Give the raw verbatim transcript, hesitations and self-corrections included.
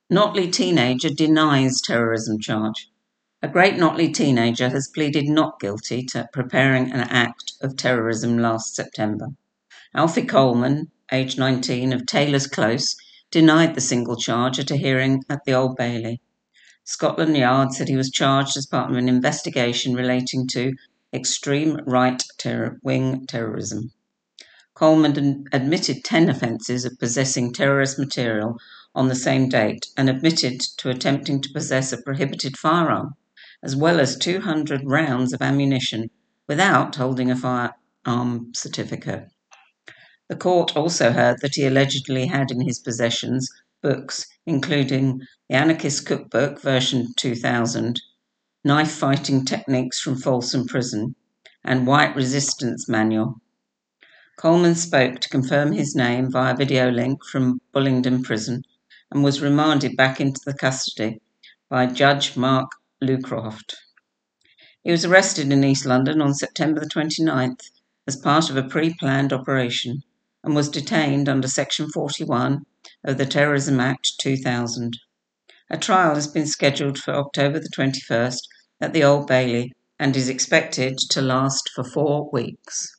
Notley teenager denies terrorism charge. A Great Notley teenager has pleaded not guilty to preparing an act of terrorism last September. Alfie Coleman, aged nineteen, of Taylor's Close, denied the single charge at a hearing at the Old Bailey. Scotland Yard said he was charged as part of an investigation relating to extreme right terror, wing terrorism. Coleman admitted ten offences of possessing terrorist material on the same date and admitted to attempting to possess a prohibited firearm, as well as two hundred rounds of ammunition without holding a firearm certificate. The court also heard that he allegedly had in his possessions books including the Anarchist Cookbook version two thousand, Knife Fighting Techniques from Folsom Prison, and White Resistance Manual. Coleman spoke to confirm his name via video link from Bullingdon Prison and was remanded back into the custody by Judge Mark Lucroft. He was arrested in East London on September the twenty-ninth as part of a pre-planned operation and was detained under Section forty-one of the Terrorism Act two thousand. A trial has been scheduled for October the twenty-first at the Old Bailey and is expected to last for four weeks.